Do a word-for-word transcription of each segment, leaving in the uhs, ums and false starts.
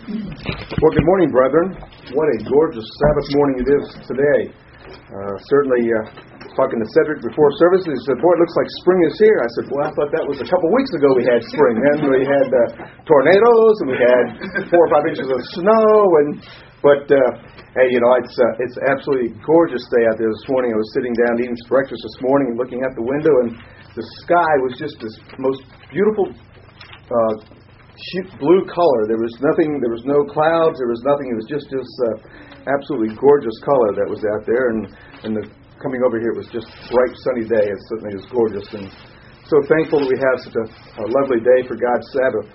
Well, good morning, brethren. What a gorgeous Sabbath morning it is today. Uh, certainly, uh, talking to Cedric before service, he said, boy, it looks like spring is here. I said, well, I thought that was a couple weeks ago we had spring. Then we had uh, tornadoes, and we had four or five inches of snow. And But, uh, hey, you know, it's uh, it's absolutely gorgeous day out there this morning. I was sitting down eating breakfast this morning and looking out the window, and the sky was just this most beautiful uh blue color. There was nothing, there was no clouds, there was nothing. It was just this uh, absolutely gorgeous color that was out there. And, and the, coming over here, it was just bright, sunny day. It certainly is gorgeous. And so thankful that we have such a, a lovely day for God's Sabbath.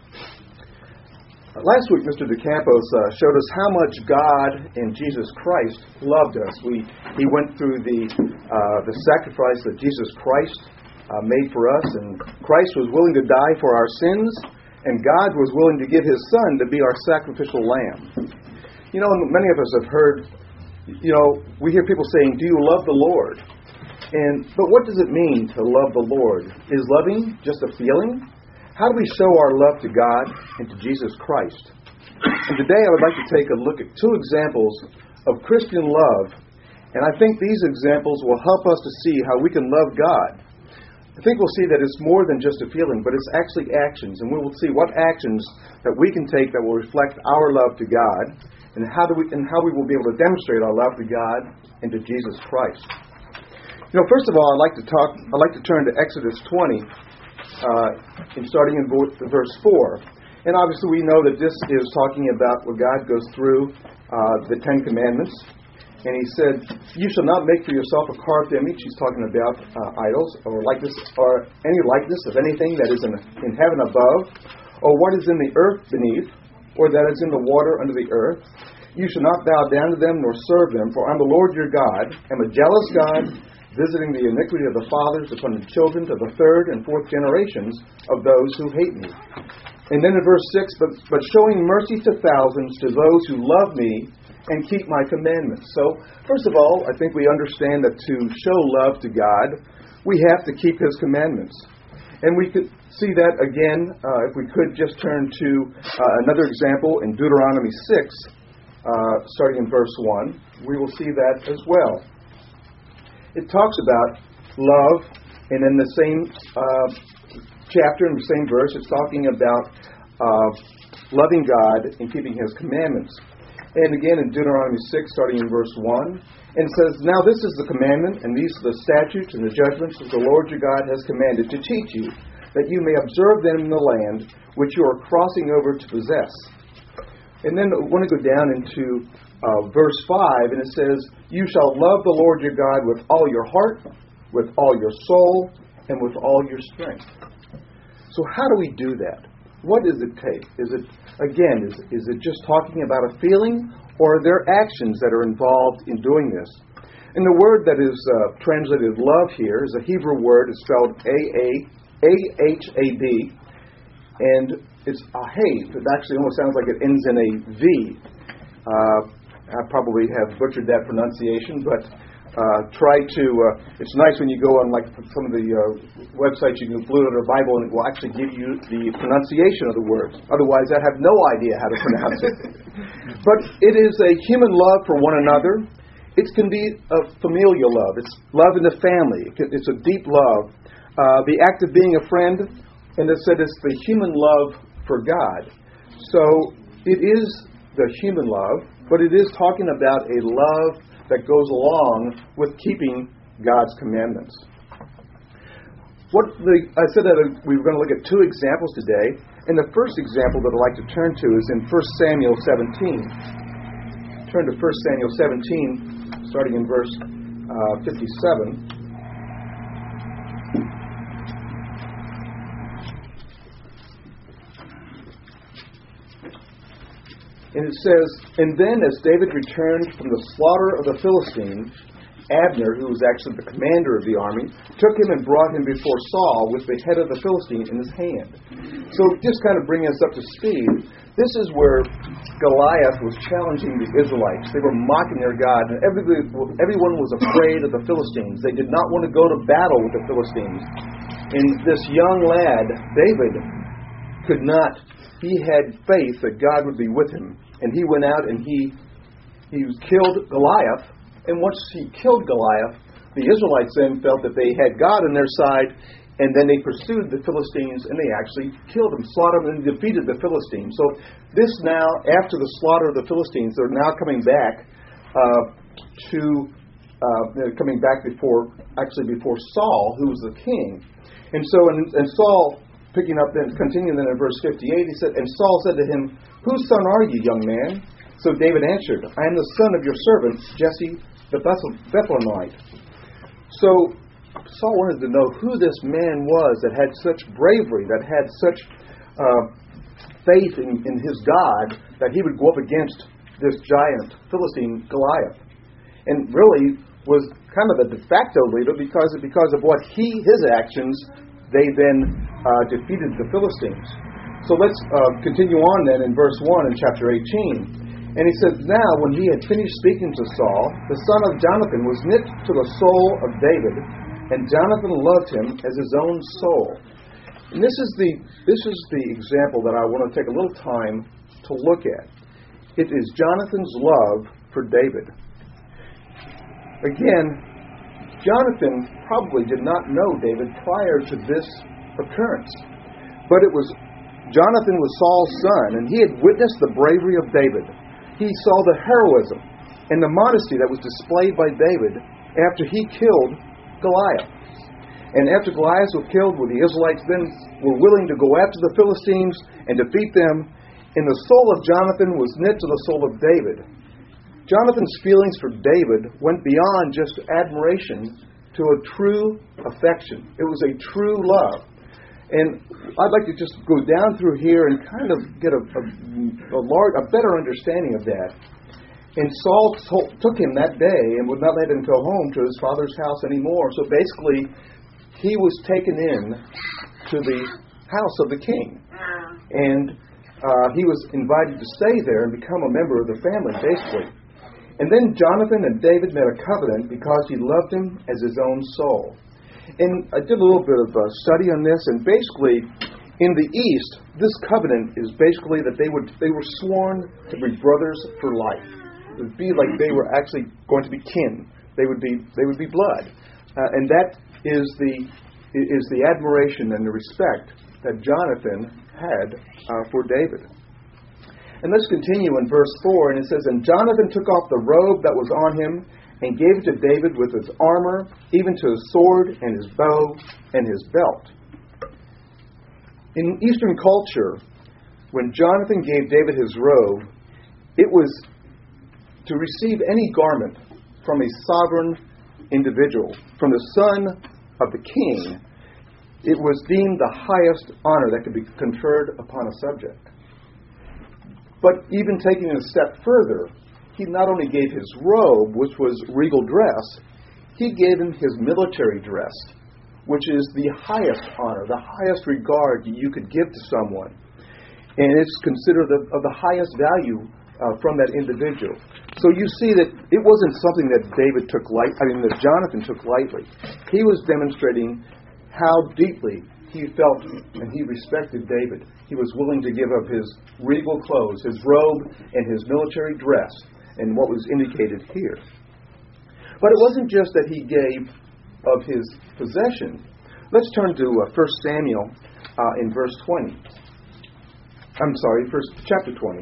Uh, last week, Mister DeCampos uh, showed us how much God and Jesus Christ loved us. We He went through the, uh, the sacrifice that Jesus Christ uh, made for us. And Christ was willing to die for our sins. And God was willing to give His Son to be our sacrificial lamb. You know, many of us have heard, you know, we hear people saying, do you love the Lord? And But what does it mean to love the Lord? Is loving just a feeling? How do we show our love to God and to Jesus Christ? And today I would like to take a look at two examples of Christian love. And I think these examples will help us to see how we can love God. I think we'll see that it's more than just a feeling, but it's actually actions. And we will see what actions that we can take that will reflect our love to God, and how do we and how we will be able to demonstrate our love to God and to Jesus Christ. You know, first of all, I'd like to talk. I'd like to turn to Exodus twenty, uh, and starting in verse four. And obviously, we know that this is talking about where God goes through uh, the Ten Commandments. And He said, you shall not make for yourself a carved image. He's talking about uh, idols, or likeness, or any likeness of anything that is in, in heaven above, or what is in the earth beneath, or that is in the water under the earth. You shall not bow down to them, nor serve them, for I'm the Lord your God, am a jealous God, visiting the iniquity of the fathers upon the children to the third and fourth generations of those who hate me. And then in verse six, but, but showing mercy to thousands, to those who love me, and keep my commandments. So, first of all, I think we understand that to show love to God, we have to keep His commandments. And we could see that again, uh, if we could just turn to uh, another example in Deuteronomy six, uh, starting in verse one. We will see that as well. It talks about love, and in the same uh, chapter, in the same verse, it's talking about uh, loving God and keeping His commandments. And again in Deuteronomy six, starting in verse one, and it says, now this is the commandment, and these are the statutes and the judgments that the Lord your God has commanded to teach you, that you may observe them in the land which you are crossing over to possess. And then I want to go down into uh, verse five, and it says, you shall love the Lord your God with all your heart, with all your soul, and with all your strength. So how do we do that? What does it take? Is it, again, is, is it just talking about a feeling, or are there actions that are involved in doing this? And the word that is uh, translated love here is a Hebrew word. It's spelled A A H A D, and it's ahav. It actually almost sounds like it ends in a V. Uh, I probably have butchered that pronunciation, but Uh, try to, uh, it's nice when you go on like some of the uh, websites, you can glue it or Bible and it will actually give you the pronunciation of the words. Otherwise, I have no idea how to pronounce it. But it is a human love for one another. It can be a familial love. It's love in the family. It can, it's a deep love. Uh, the act of being a friend, and it said it's the human love for God. So it is the human love, but it is talking about a love that goes along with keeping God's commandments. What the, I said that we were going to look at two examples today, and the first example that I'd like to turn to is in First Samuel seventeen. Turn to First Samuel seventeen, starting in verse uh, fifty-seven. And it says, and then as David returned from the slaughter of the Philistines, Abner, who was actually the commander of the army, took him and brought him before Saul with the head of the Philistine in his hand. So just kind of bringing us up to speed, this is where Goliath was challenging the Israelites. They were mocking their God, and everybody, everyone was afraid of the Philistines. They did not want to go to battle with the Philistines. And this young lad, David, could not he had faith that God would be with him. And he went out and he he killed Goliath. And once he killed Goliath, the Israelites then felt that they had God on their side, and then they pursued the Philistines, and they actually killed them, slaughtered them, and defeated the Philistines. So this now, after the slaughter of the Philistines, they're now coming back uh, to, uh, they're coming back before, actually before Saul, who was the king. And so, and, and Saul, picking up then, continuing then in verse fifty-eight, he said, and Saul said to him, whose son are you, young man? So David answered, I am the son of your servant, Jesse the Bethlehemite. So Saul wanted to know who this man was that had such bravery, that had such uh, faith in, in his God, that he would go up against this giant Philistine Goliath. And really was kind of a de facto leader because of, because of what he, his actions, they then uh, defeated the Philistines. So let's uh, continue on then in verse one in chapter eighteen. And he says, now when he had finished speaking to Saul, the son of Jonathan was knit to the soul of David, and Jonathan loved him as his own soul. And this is the this is the example that I want to take a little time to look at. It is Jonathan's love for David. Again, Jonathan probably did not know David prior to this occurrence. But it was Jonathan was Saul's son, and he had witnessed the bravery of David. He saw the heroism and the modesty that was displayed by David after he killed Goliath. And after Goliath was killed, well, the Israelites then were willing to go after the Philistines and defeat them. And the soul of Jonathan was knit to the soul of David. Jonathan's feelings for David went beyond just admiration to a true affection. It was a true love. And I'd like to just go down through here and kind of get a, a, a, large, a better understanding of that. And Saul told, took him that day and would not let him go home to his father's house anymore. So basically, he was taken in to the house of the king. And uh, he was invited to stay there and become a member of the family, basically. And then Jonathan and David made a covenant because he loved him as his own soul. And I did a little bit of uh, study on this, and basically, in the East, this covenant is basically that they would they were sworn to be brothers for life. It would be like they were actually going to be kin. They would be they would be blood, uh, and that is the is the admiration and the respect that Jonathan had uh, for David. And let's continue in verse four, and it says, and Jonathan took off the robe that was on him, and gave it to David with his armor, even to his sword and his bow and his belt. In Eastern culture, when Jonathan gave David his robe, it was to receive any garment from a sovereign individual, from the son of the king. It was deemed the highest honor that could be conferred upon a subject. But even taking it a step further, he not only gave his robe, which was regal dress, he gave him his military dress, which is the highest honor, the highest regard you could give to someone. And it's considered of, of the highest value uh, from that individual. So you see that it wasn't something that David took light, I mean that Jonathan took lightly. He was demonstrating how deeply he felt and he respected David. He was willing to give up his regal clothes, his robe, and his military dress, and what was indicated here. But it wasn't just that he gave of his possession. Let's turn to uh, First Samuel uh, in verse twenty. I'm sorry, first chapter twenty.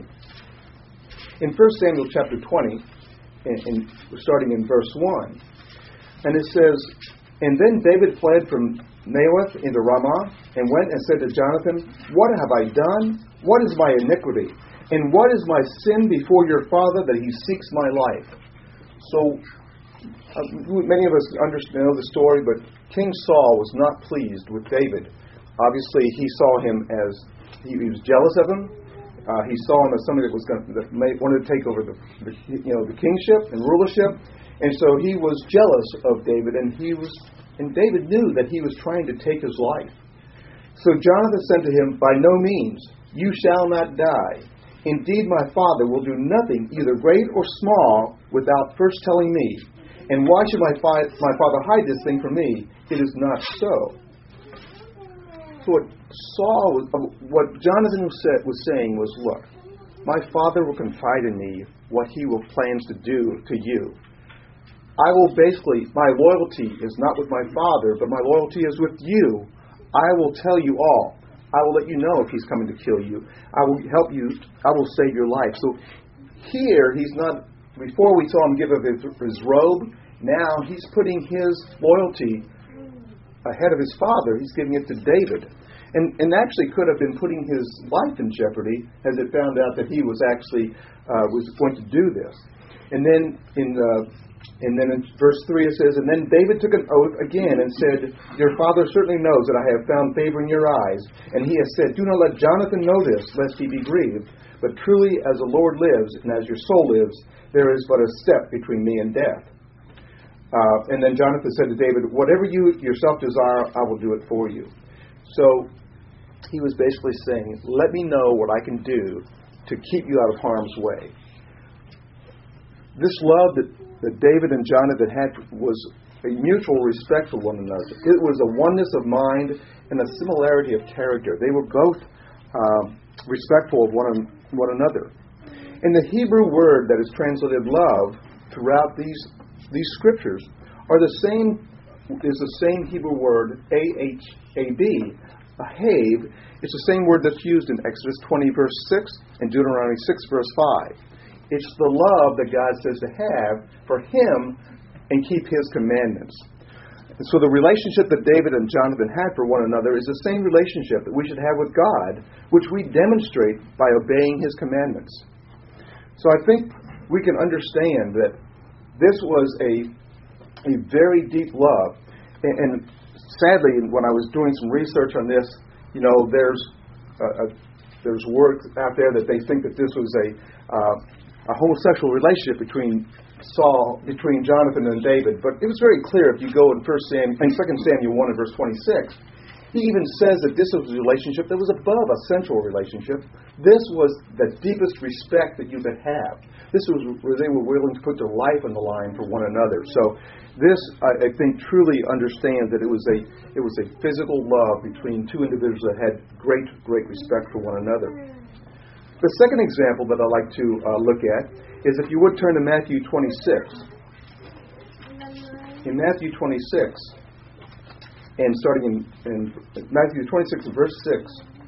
In First Samuel chapter twenty, in, in, starting in verse one, and it says, and then David fled from Naioth into Ramah, and went and said to Jonathan, what have I done? What is my iniquity? And what is my sin before your father that he seeks my life? So, uh, many of us understand know the story, but King Saul was not pleased with David. Obviously, he saw him as, he, he was jealous of him. Uh, he saw him as somebody that was going to, that may, wanted to take over the, the, you know, the kingship and rulership. And so he was jealous of David, and he was, and David knew that he was trying to take his life. So Jonathan said to him, by no means, you shall not die. Indeed, my father will do nothing, either great or small, without first telling me. And why should my, fi- my father hide this thing from me? It is not so. what Saul was, what Jonathan was, said, was saying was, look, my father will confide in me what he will plans to do to you. I will basically, my loyalty is not with my father, but my loyalty is with you. I will tell you all. I will let you know if he's coming to kill you. I will help you. I will save your life. So here, he's not, before we saw him give up his, his robe, now he's putting his loyalty ahead of his father. He's giving it to David. And, and actually could have been putting his life in jeopardy as it found out that he was actually uh, was going to do this. And then in uh, and then in verse three it says, and then David took an oath again and said, your father certainly knows that I have found favor in your eyes. And he has said, do not let Jonathan know this, lest he be grieved. But truly, as the Lord lives and as your soul lives, there is but a step between me and death. Uh, and then Jonathan said to David, whatever you yourself desire, I will do it for you. So he was basically saying, let me know what I can do to keep you out of harm's way. This love that, that David and Jonathan had was a mutual respect for one another. It was a oneness of mind and a similarity of character. They were both um, respectful of one, one another. And the Hebrew word that is translated love throughout these these scriptures are the same is the same Hebrew word A H A B. Ahav, it's the same word that's used in Exodus twenty, verse six, and Deuteronomy six, verse five. It's the love that God says to have for Him and keep His commandments. And so the relationship that David and Jonathan had for one another is the same relationship that we should have with God, which we demonstrate by obeying His commandments. So I think we can understand that this was a, a very deep love. And, and sadly, when I was doing some research on this, you know, there's a, a, there's work out there that they think that this was a uh, a homosexual relationship between Saul, between Jonathan and David. But it was very clear if you go in First Samuel, in Second Samuel one and verse twenty-six, he even says that this was a relationship that was above a sensual relationship. This was the deepest respect that you could have. This was where they were willing to put their life on the line for one another. So this, I, I think, truly understands that it was a it was a physical love between two individuals that had great, great respect for one another. The second example that I'd like to uh, look at is if you would turn to Matthew twenty-six. In Matthew twenty-six, and starting in, in Matthew twenty-six, verse six.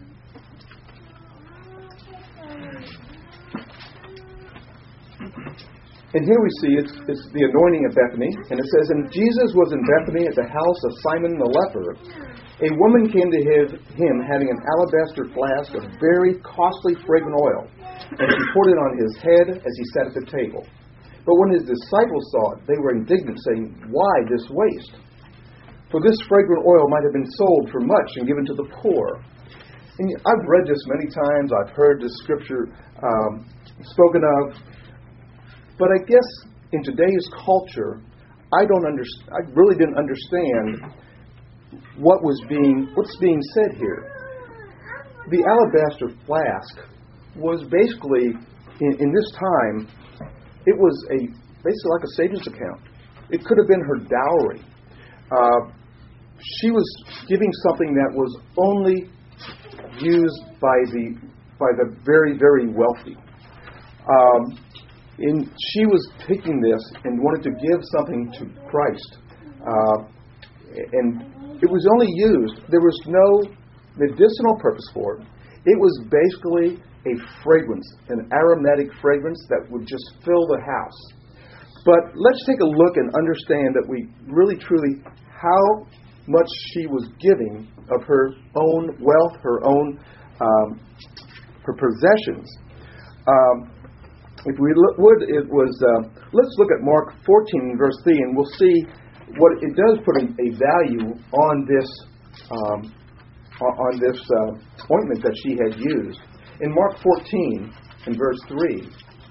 And here we see it's, it's the anointing of Bethany. And it says, and Jesus was in Bethany at the house of Simon the leper. A woman came to his, him having an alabaster flask of very costly fragrant oil. And she poured it on his head as he sat at the table. But when his disciples saw it, they were indignant, saying, why this waste? For this fragrant oil might have been sold for much and given to the poor. And I've read this many times. I've heard this scripture um, spoken of. But I guess in today's culture, I don't understand. I really didn't understand what was being what's being said here. The alabaster flask was basically in, in this time, it was a basically like a savings account. It could have been her dowry. Uh, she was giving something that was only used by the by the very very wealthy. Um, And she was taking this and wanted to give something to Christ. Uh, and it was only used, there was no medicinal purpose for it. It was basically a fragrance, an aromatic fragrance that would just fill the house. But let's take a look and understand that we really truly, how much she was giving of her own wealth, her own um, her possessions. Um, If we look, would, it was, uh, let's look at Mark fourteen, verse three, and we'll see what it does put a, a value on this um, on this uh, ointment that she had used. In Mark fourteen, in verse three,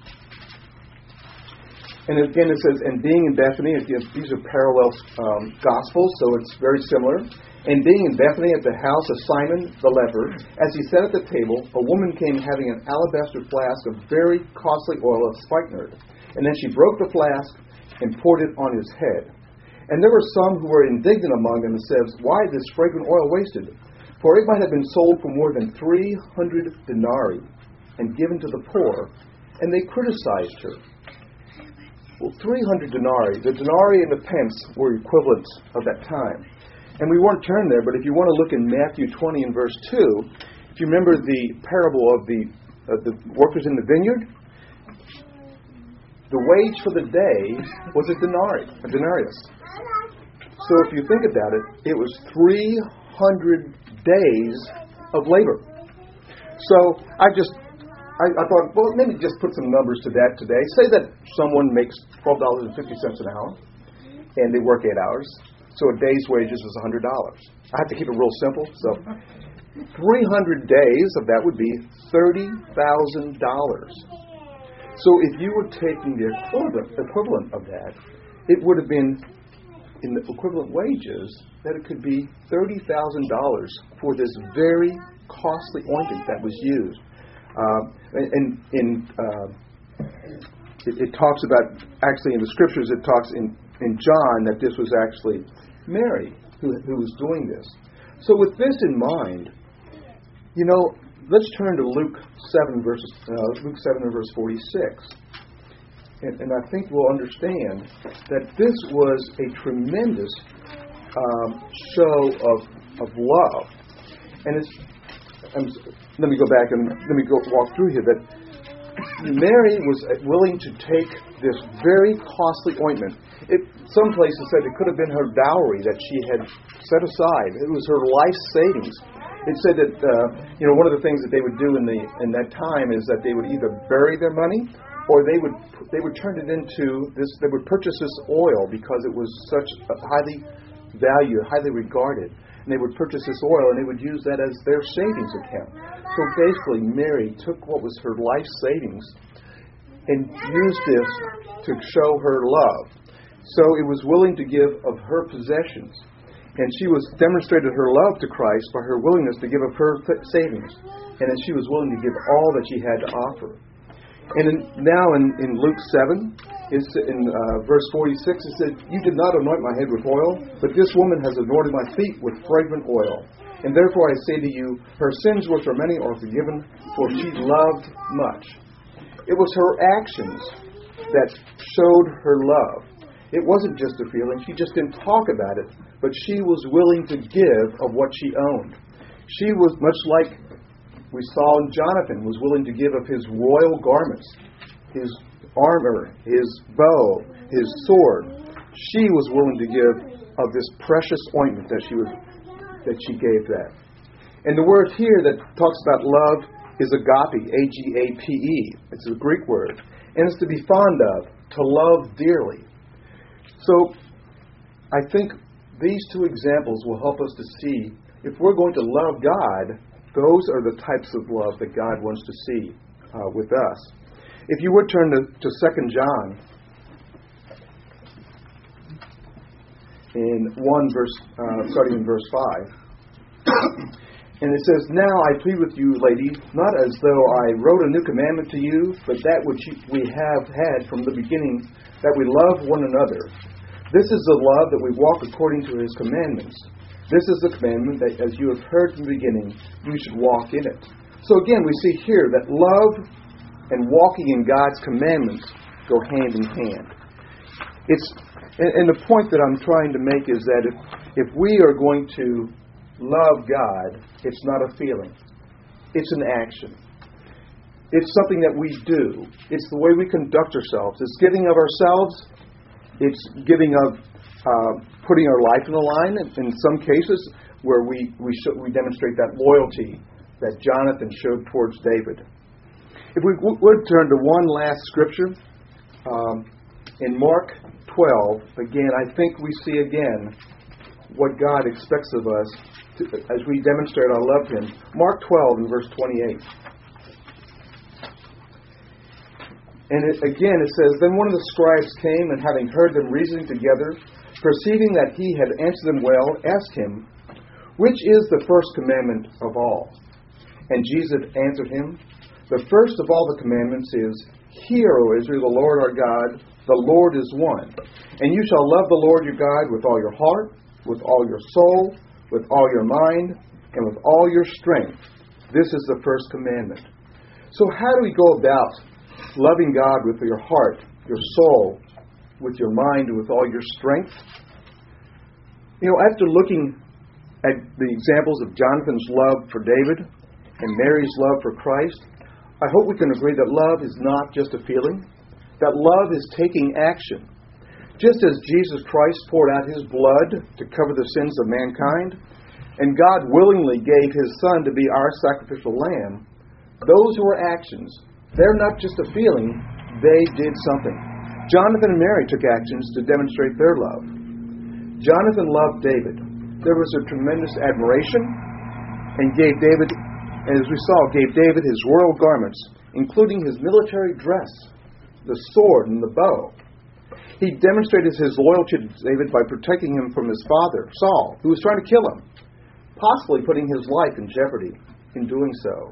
and again it says, and being in Bethany, these are parallel um, gospels, so it's very similar. And being in Bethany at the house of Simon the leper, as he sat at the table, a woman came having an alabaster flask of very costly oil of spikenard. And then she broke the flask and poured it on his head. And there were some who were indignant among them and said, why this fragrant oil wasted? For it might have been sold for more than three hundred denarii and given to the poor, and they criticized her. Well, three hundred denarii, the denarii and the pence were equivalents of that time. And we won't turn there, but if you want to look in Matthew twenty and verse two, if you remember the parable of the, of the workers in the vineyard, the wage for the day was a denarii, a denarius. So if you think about it, it was three hundred days of labor. So I just, I, I thought, well, maybe just put some numbers to that today. Say that someone makes twelve dollars and fifty cents an hour, and they work eight hours. So a day's wages is one hundred dollars. I have to keep it real simple. So three hundred days of that would be thirty thousand dollars. So if you were taking the equivalent, equivalent of that, it would have been, in the equivalent wages, that it could be thirty thousand dollars for this very costly ointment that was used. Uh, and in, uh, it, it talks about, actually in the scriptures, it talks in, in John that this was actually Mary who, who was doing this. So with this in mind, you know, let's turn to Luke seven, verses, uh, Luke seven and verse forty-six. And, and I think we'll understand that this was a tremendous um, show of of love. And it's, I'm, let me go back and let me go walk through here. That Mary was willing to take this very costly ointment. It, some places said it could have been her dowry that she had set aside. It was her life savings. It said that uh, you know one of the things that they would do in the in that time is that they would either bury their money, or they would they would turn it into this. They would purchase this oil because it was such a highly valued, highly regarded, and they would purchase this oil and they would use that as their savings account. So basically, Mary took what was her life savings and used this to show her love. So it was willing to give of her possessions. And she was demonstrated her love to Christ by her willingness to give of her th- savings. And that she was willing to give all that she had to offer. And in, now in, in Luke seven, it's in uh, verse forty-six, it said, "You did not anoint my head with oil, but this woman has anointed my feet with fragrant oil. And therefore I say to you, her sins which are many are forgiven, for she loved much." It was her actions that showed her love. It wasn't just a feeling. She just didn't talk about it, but she was willing to give of what she owned. She was much like we saw in Jonathan, was willing to give of his royal garments, his armor, his bow, his sword. She was willing to give of this precious ointment that she was that she gave that. And the word here that talks about love is agape, A G A P E. It's a Greek word. And it's to be fond of, to love dearly. So I think these two examples will help us to see if we're going to love God, those are the types of love that God wants to see uh, with us. If you would turn to, to Second John in one verse, uh, starting in verse five. And it says, "Now I plead with you, ladies, not as though I wrote a new commandment to you, but that which we have had from the beginning, that we love one another. This is the love that we walk according to His commandments. This is the commandment that, as you have heard from the beginning, you should walk in it." So again, we see here that love and walking in God's commandments go hand in hand. It's and, and the point that I'm trying to make is that if, if we are going to love God, it's not a feeling. It's an action. It's something that we do. It's the way we conduct ourselves. It's giving of ourselves. It's giving of uh, putting our life in the line. In some cases, where we we, show, we demonstrate that loyalty that Jonathan showed towards David. If we w- would turn to one last scripture, um, in Mark twelve, again, I think we see again what God expects of us to, as we demonstrate our love to Him. Mark twelve and verse twenty-eight. And it, again it says, "Then one of the scribes came, and having heard them reasoning together, perceiving that he had answered them well, asked him, 'Which is the first commandment of all?' And Jesus answered him, 'The first of all the commandments is, Hear, O Israel, the Lord our God, the Lord is one. And you shall love the Lord your God with all your heart, with all your soul, with all your mind, and with all your strength. This is the first commandment. So how do we go about loving God with your heart, your soul, with your mind, and with all your strength? You know, after looking at the examples of Jonathan's love for David and Mary's love for Christ, I hope we can agree that love is not just a feeling, that love is taking action. Just as Jesus Christ poured out his blood to cover the sins of mankind, and God willingly gave his Son to be our sacrificial lamb, those who are actions, they're not just a feeling, they did something. Jonathan and Mary took actions to demonstrate their love. Jonathan loved David. There was a tremendous admiration, and gave David, as we saw, gave David his royal garments, including his military dress, the sword and the bow. He demonstrated his loyalty to David by protecting him from his father, Saul, who was trying to kill him, possibly putting his life in jeopardy in doing so.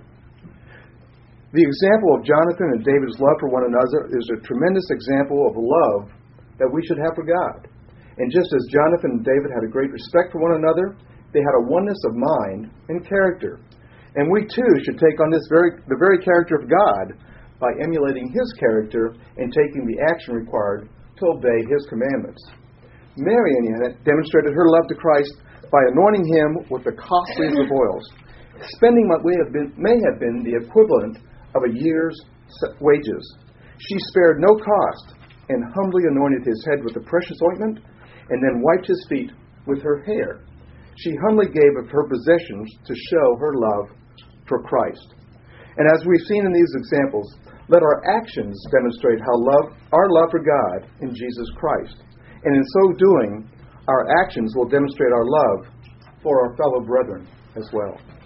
The example of Jonathan and David's love for one another is a tremendous example of love that we should have for God. And just as Jonathan and David had a great respect for one another, they had a oneness of mind and character. And we too should take on this very the very character of God by emulating his character and taking the action required to obey his commandments. Mary, on the other hand, demonstrated her love to Christ by anointing him with the costliest of oils, spending what may have been, may have been the equivalent of a year's wages. She spared no cost and humbly anointed his head with the precious ointment and then wiped his feet with her hair. She humbly gave of her possessions to show her love for Christ. And as we've seen in these examples, let our actions demonstrate how love, our love for God in Jesus Christ. And in so doing, our actions will demonstrate our love for our fellow brethren as well.